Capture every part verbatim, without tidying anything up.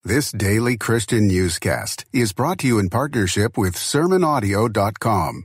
This daily Christian newscast is brought to you in partnership with sermon audio dot com.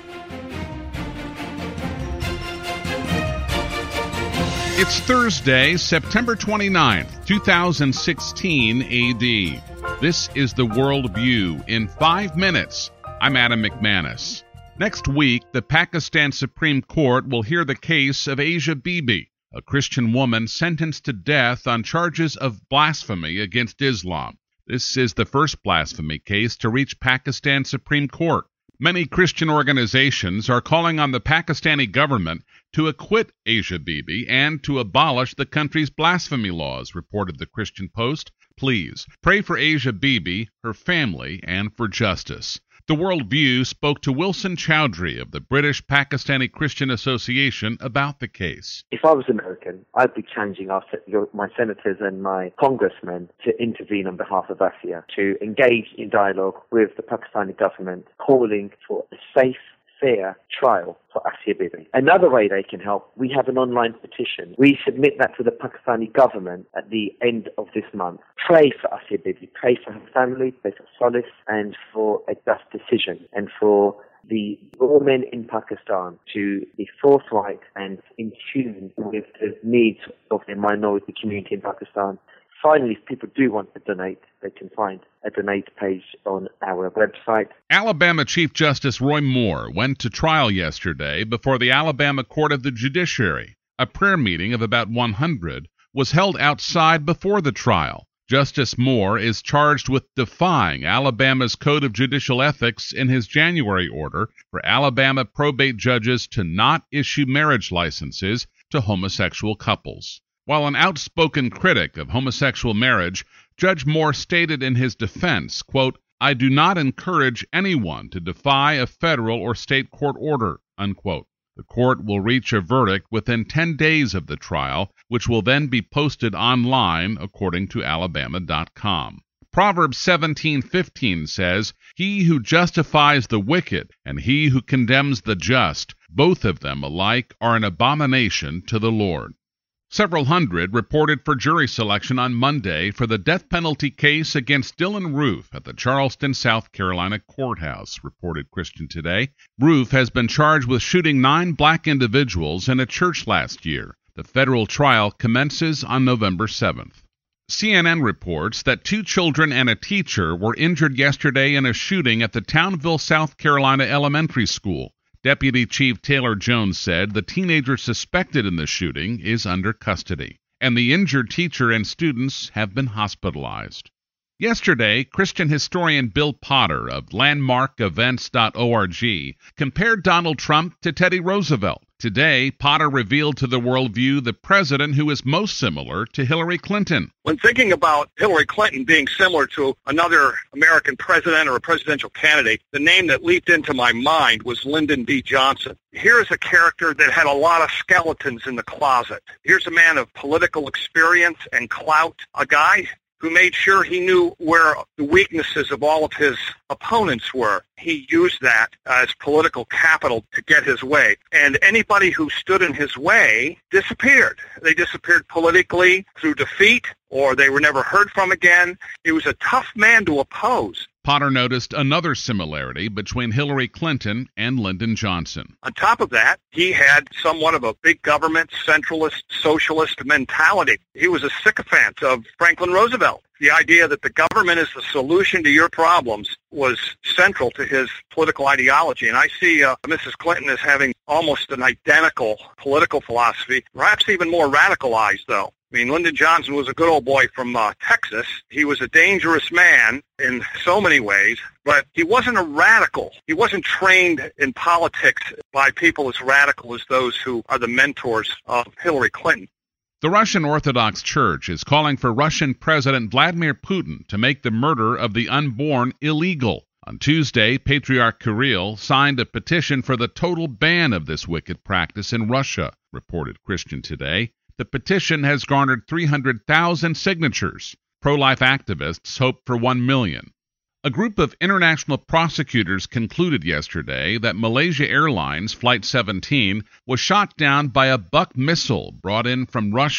It's Thursday, September twenty-ninth, two thousand sixteen A D. This is the World View in five minutes. I'm Adam McManus. Next week, the Pakistan Supreme Court will hear the case of Asia Bibi, a Christian woman sentenced to death on charges of blasphemy against Islam. This is the first blasphemy case to reach Pakistan Supreme Court. Many Christian organizations are calling on the Pakistani government to acquit Asia Bibi and to abolish the country's blasphemy laws, reported the Christian Post. Please pray for Asia Bibi, her family, and for justice. The World View spoke to Wilson Chowdhury of the British Pakistani Christian Association about the case. If I was American, I'd be challenging our, my senators and my congressmen to intervene on behalf of ASIA, to engage in dialogue with the Pakistani government, calling for a safe, fair trial for Asia Bibi. Another way they can help, we have an online petition. We submit that to the Pakistani government at the end of this month. Pray for Asia Bibi, pray for her family, pray for solace, and for a just decision, and for the women in Pakistan to be forthright and in tune with the needs of the minority community in Pakistan. Finally, if people do want to donate, they can find a donate page on our website. Alabama Chief Justice Roy Moore went to trial yesterday before the Alabama Court of the Judiciary. A prayer meeting of about one hundred was held outside before the trial. Justice Moore is charged with defying Alabama's Code of Judicial Ethics in his January order for Alabama probate judges to not issue marriage licenses to homosexual couples. While an outspoken critic of homosexual marriage, Judge Moore stated in his defense, quote, "I do not encourage anyone to defy a federal or state court order," unquote. The court will reach a verdict within ten days of the trial, which will then be posted online, according to alabama dot com. Proverbs seventeen fifteen says, "He who justifies the wicked and he who condemns the just, both of them alike are an abomination to the Lord." Several hundred reported for jury selection on Monday for the death penalty case against Dylann Roof at the Charleston, South Carolina courthouse, reported Christian Today. Roof has been charged with shooting nine black individuals in a church last year. The federal trial commences on November seventh. C N N reports that two children and a teacher were injured yesterday in a shooting at the Townville, South Carolina elementary school. Deputy Chief Taylor Jones said the teenager suspected in the shooting is under custody, and the injured teacher and students have been hospitalized. Yesterday, Christian historian Bill Potter of landmark events dot org compared Donald Trump to Teddy Roosevelt. Today, Potter revealed to the World View the president who is most similar to Hillary Clinton. When thinking about Hillary Clinton being similar to another American president or a presidential candidate, the name that leaped into my mind was Lyndon B. Johnson. Here's a character that had a lot of skeletons in the closet. Here's a man of political experience and clout, a guy who made sure he knew where the weaknesses of all of his opponents were. He used that as political capital to get his way. And anybody who stood in his way disappeared. They disappeared politically through defeat, or they were never heard from again. He was a tough man to oppose. Potter noticed another similarity between Hillary Clinton and Lyndon Johnson. On top of that, he had somewhat of a big government, centralist, socialist mentality. He was a sycophant of Franklin Roosevelt. The idea that the government is the solution to your problems was central to his political ideology. And I see uh, Missus Clinton as having almost an identical political philosophy, perhaps even more radicalized, though. I mean, Lyndon Johnson was a good old boy from uh, Texas. He was a dangerous man in so many ways, but he wasn't a radical. He wasn't trained in politics by people as radical as those who are the mentors of Hillary Clinton. The Russian Orthodox Church is calling for Russian President Vladimir Putin to make the murder of the unborn illegal. On Tuesday, Patriarch Kirill signed a petition for the total ban of this wicked practice in Russia, reported Christian Today. The petition has garnered three hundred thousand signatures. Pro-life activists hope for one million. A group of international prosecutors concluded yesterday that Malaysia Airlines Flight seventeen was shot down by a Buk missile brought in from Russia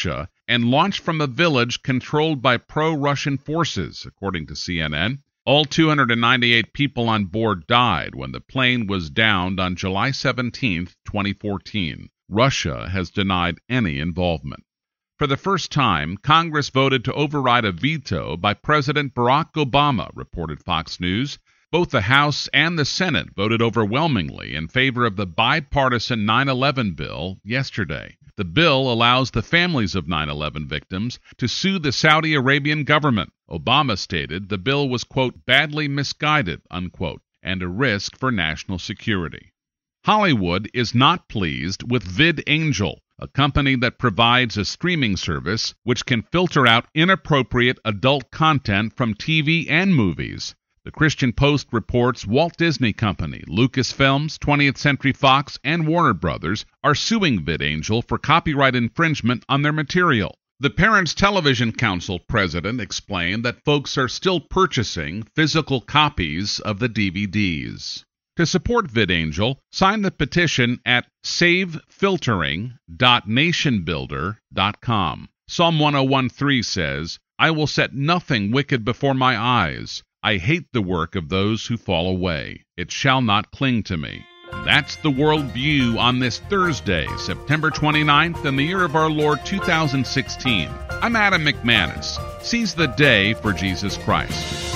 and launched from a village controlled by pro-Russian forces, according to C N N. All two hundred ninety-eight people on board died when the plane was downed on July seventeenth, twenty fourteen. Russia has denied any involvement. For the first time, Congress voted to override a veto by President Barack Obama, reported Fox News. Both the House and the Senate voted overwhelmingly in favor of the bipartisan nine eleven bill yesterday. The bill allows the families of nine eleven victims to sue the Saudi Arabian government. Obama stated the bill was, quote, badly misguided, unquote, and a risk for national security. Hollywood is not pleased with VidAngel, a company that provides a streaming service which can filter out inappropriate adult content from T V and movies. The Christian Post reports Walt Disney Company, Lucasfilms, twentieth Century Fox, and Warner Brothers are suing VidAngel for copyright infringement on their material. The Parents Television Council president explained that folks are still purchasing physical copies of the D V Ds. To support VidAngel, sign the petition at save filtering dot nation builder dot com. Psalm one oh one three says, I will set nothing wicked before my eyes. I hate the work of those who fall away. It shall not cling to me. That's the World View on this Thursday, September twenty-ninth, in the year of our Lord two thousand sixteen. I'm Adam McManus. Seize the day for Jesus Christ.